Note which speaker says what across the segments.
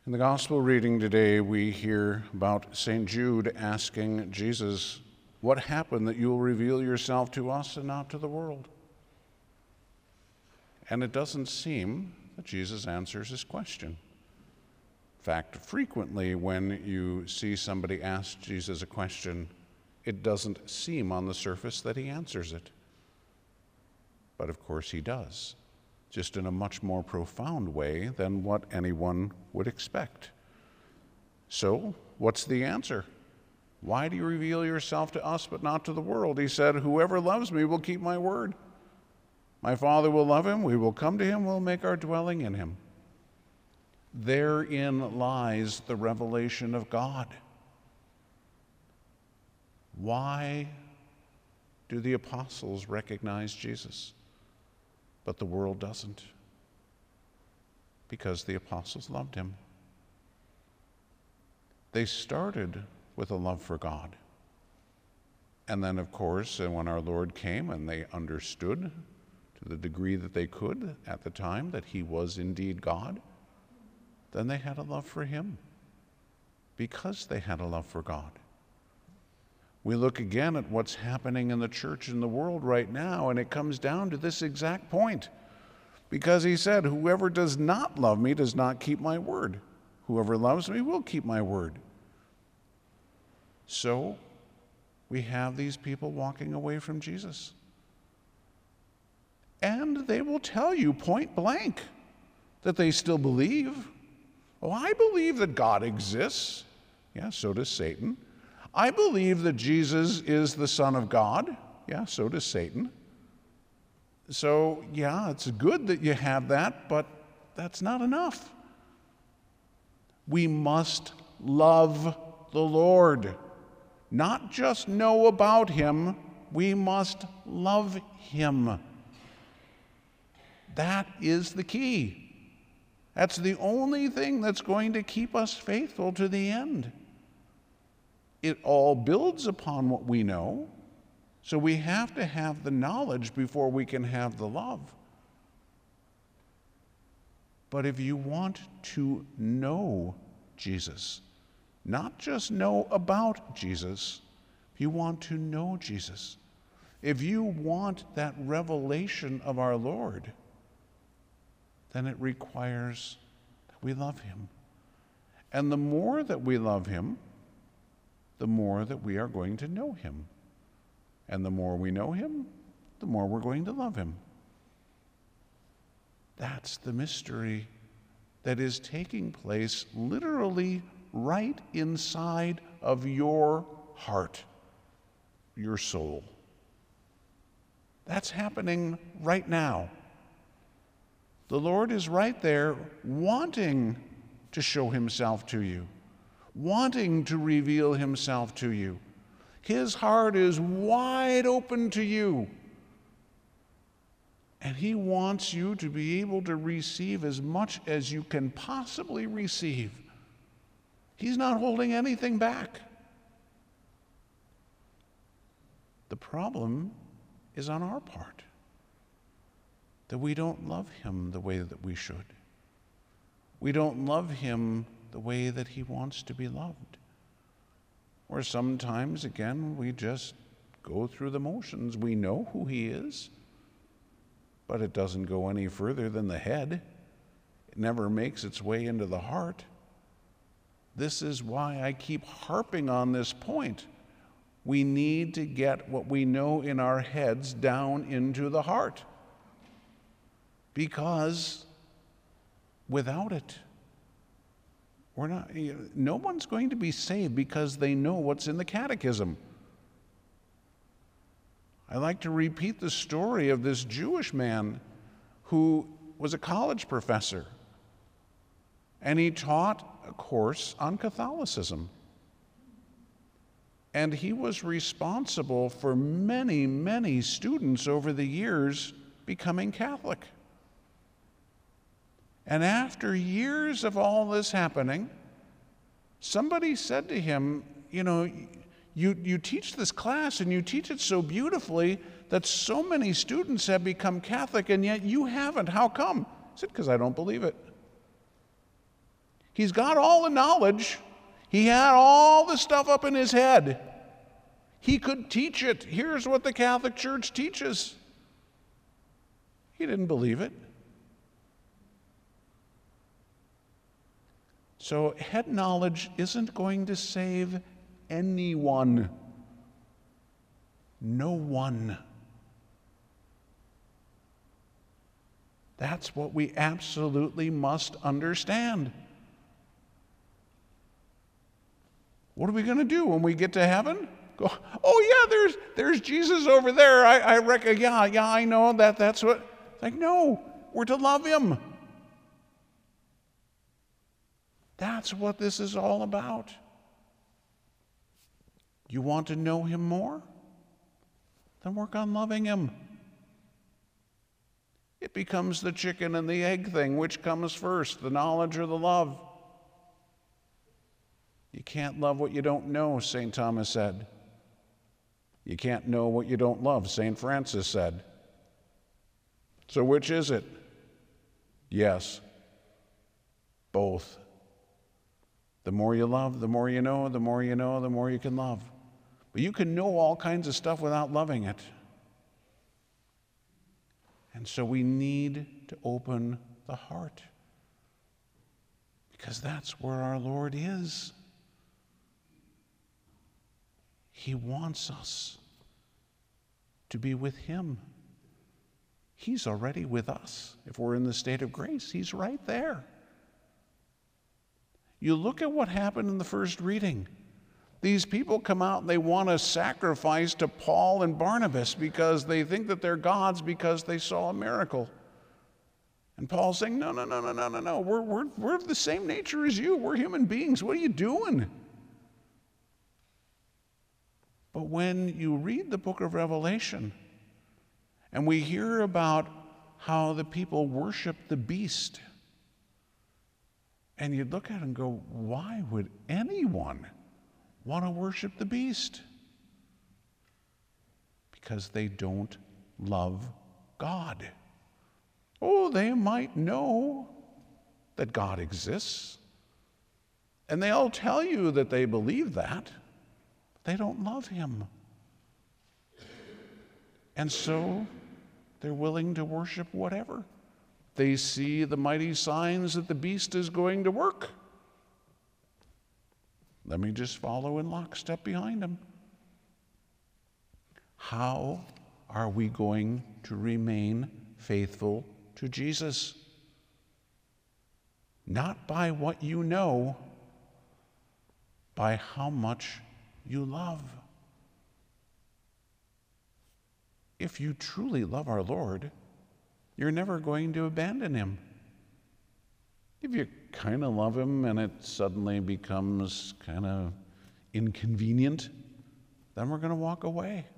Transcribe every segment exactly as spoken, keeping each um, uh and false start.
Speaker 1: In the gospel reading today, we hear about Saint Jude asking Jesus, "What happened that you will reveal yourself to us and not to the world?" And it doesn't seem that Jesus answers his question. In fact, frequently when you see somebody ask Jesus a question, it doesn't seem on the surface that he answers it. But of course he does, just in a much more profound way than what anyone would expect. So, what's the answer? Why do you reveal yourself to us but not to the world? He said, "Whoever loves me will keep my word. My Father will love him, we will come to him, we'll make our dwelling in him." Therein lies the revelation of God. Why do the apostles recognize Jesus, but the world doesn't? Because the apostles loved him. They started with a love for God. And then, of course, when our Lord came and they understood to the degree that they could at the time that he was indeed God, then they had a love for him because they had a love for God. We look again at what's happening in the church and the world right now, and it comes down to this exact point. Because he said, "Whoever does not love me does not keep my word. Whoever loves me will keep my word." So we have these people walking away from Jesus. And they will tell you point blank that they still believe. Oh, I believe that God exists. Yeah, so does Satan. I believe that Jesus is the Son of God. Yeah, so does Satan. So, yeah, it's good that you have that, but that's not enough. We must love the Lord. Not just know about him, we must love him. That is the key. That's the only thing that's going to keep us faithful to the end. It all builds upon what we know, so we have to have the knowledge before we can have the love. But if you want to know Jesus, not just know about Jesus, if you want to know Jesus, if you want that revelation of our Lord, then it requires that we love him. And the more that we love him, the more that we are going to know him. And the more we know him, the more we're going to love him. That's the mystery that is taking place literally right inside of your heart, your soul. That's happening right now. The Lord is right there wanting to show himself to you, wanting to reveal himself to you. His heart is wide open to you. And he wants you to be able to receive as much as you can possibly receive. He's not holding anything back. The problem is on our part, that we don't love him the way that we should. We don't love him the way that he wants to be loved. Or sometimes, again, we just go through the motions. We know who he is, but it doesn't go any further than the head. It never makes its way into the heart. This is why I keep harping on this point. We need to get what we know in our heads down into the heart. Because without it, we're not, no one's going to be saved because they know what's in the catechism. I like to repeat the story of this Jewish man who was a college professor, and he taught a course on Catholicism. And he was responsible for many, many students over the years becoming Catholic. And after years of all this happening, somebody said to him, you know, you, you teach this class and you teach it so beautifully that so many students have become Catholic and yet you haven't. How come? He said, because I don't believe it. He's got all the knowledge. He had all the stuff up in his head. He could teach it. Here's what the Catholic Church teaches. He didn't believe it. So head knowledge isn't going to save anyone. No one. That's what we absolutely must understand. What are we going to do when we get to heaven? Go, oh yeah, there's there's Jesus over there. I, I reckon, yeah, yeah, I know that. That's what. Like, no, we're to love him. That's what this is all about. You want to know him more? Then work on loving him. It becomes the chicken and the egg thing. Which comes first, the knowledge or the love? You can't love what you don't know, Saint Thomas said. You can't know what you don't love, Saint Francis said. So which is it? Yes, both. The more you love, the more you know, the more you know, the more you can love. But you can know all kinds of stuff without loving it. And so we need to open the heart, because that's where our Lord is. He wants us to be with him. He's already with us. If we're in the state of grace, he's right there. You look at what happened in the first reading. These people come out and they want to sacrifice to Paul and Barnabas because they think that they're gods because they saw a miracle. And Paul's saying, no, no, no, no, no, no, no. We're, we're, we're of the same nature as you. We're human beings. What are you doing? But when you read the book of Revelation and we hear about how the people worship the beast, and you look at it and go, why would anyone want to worship the beast? Because they don't love God. Oh, they might know that God exists, and they'll tell you that they believe that. They don't love him. And so they're willing to worship whatever. They see the mighty signs that the beast is going to work. Let me just follow in lockstep behind him. How are we going to remain faithful to Jesus? Not by what you know, by how much you love. If you truly love our Lord, you're never going to abandon him. If you kind of love him and it suddenly becomes kind of inconvenient, then we're going to walk away.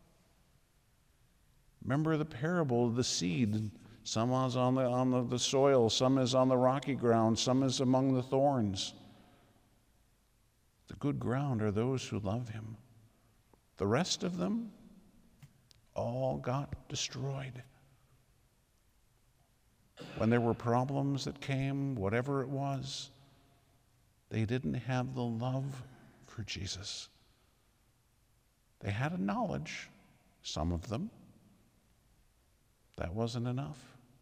Speaker 1: Remember the parable of the seed. Some is on the, on the, the soil, some is on the rocky ground, some is among the thorns. The good ground are those who love him. The rest of them all got destroyed. When there were problems that came, whatever it was, they didn't have the love for Jesus. They had a knowledge, some of them. That wasn't enough.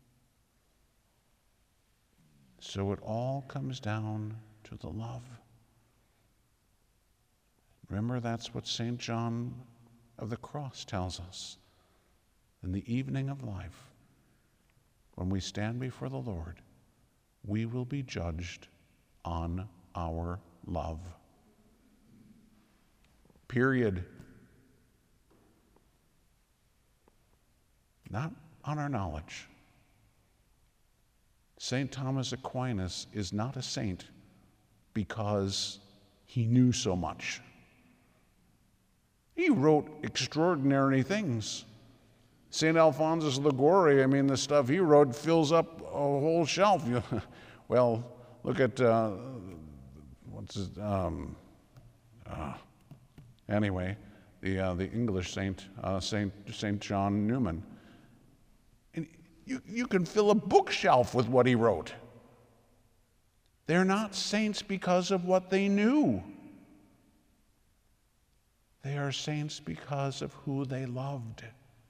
Speaker 1: So it all comes down to the love. Remember, that's what Saint John of the Cross tells us. In the evening of life, when we stand before the Lord, we will be judged on our love. Period. Not on our knowledge. Saint Thomas Aquinas is not a saint because he knew so much. He wrote extraordinary things. Saint Alphonsus Liguori, I mean, the stuff he wrote fills up a whole shelf. Well, look at, uh, what's his, um, uh, anyway, the uh, the English saint, uh, Saint Saint John Newman. And you, you can fill a bookshelf with what he wrote. They're not saints because of what they knew. They are saints because of who they loved.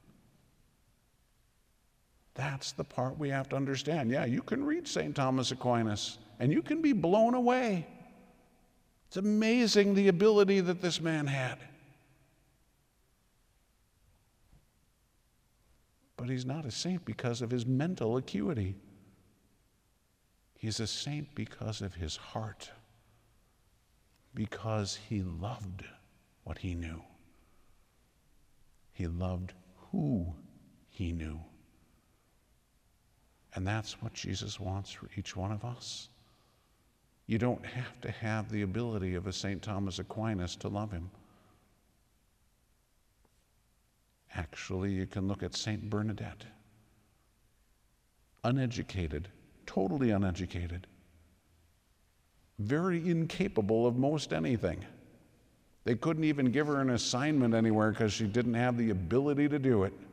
Speaker 1: That's the part we have to understand. Yeah, you can read Saint Thomas Aquinas, and you can be blown away. It's amazing the ability that this man had. But he's not a saint because of his mental acuity. He's a saint because of his heart, because he loved what he knew. He loved who he knew. And that's what Jesus wants for each one of us. You don't have to have the ability of a Saint Thomas Aquinas to love him. Actually, you can look at Saint Bernadette. Uneducated, totally uneducated, very incapable of most anything. They couldn't even give her an assignment anywhere because she didn't have the ability to do it.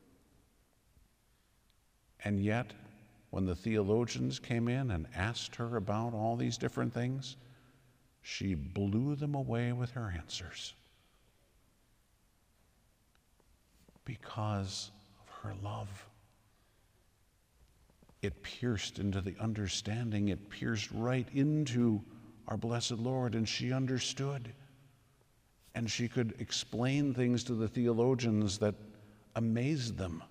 Speaker 1: And yet, when the theologians came in and asked her about all these different things, she blew them away with her answers because of her love. It pierced into the understanding. It pierced right into our blessed Lord, and she understood. And she could explain things to the theologians that amazed them.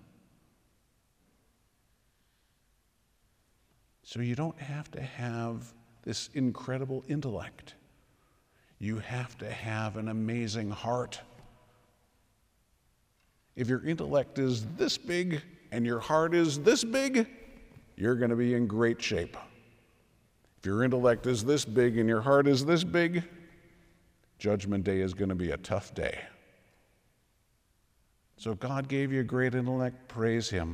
Speaker 1: So you don't have to have this incredible intellect. You have to have an amazing heart. If your intellect is this big and your heart is this big, you're going to be in great shape. If your intellect is this big and your heart is this big, Judgment Day is going to be a tough day. So God gave you a great intellect, praise him.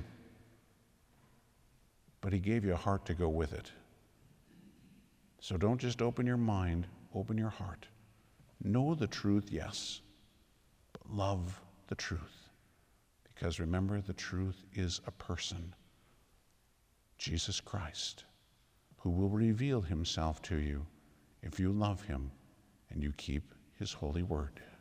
Speaker 1: But he gave you a heart to go with it. So don't just open your mind, open your heart. Know the truth, yes, but love the truth. Because remember, the truth is a person, Jesus Christ, who will reveal himself to you if you love him and you keep his holy word.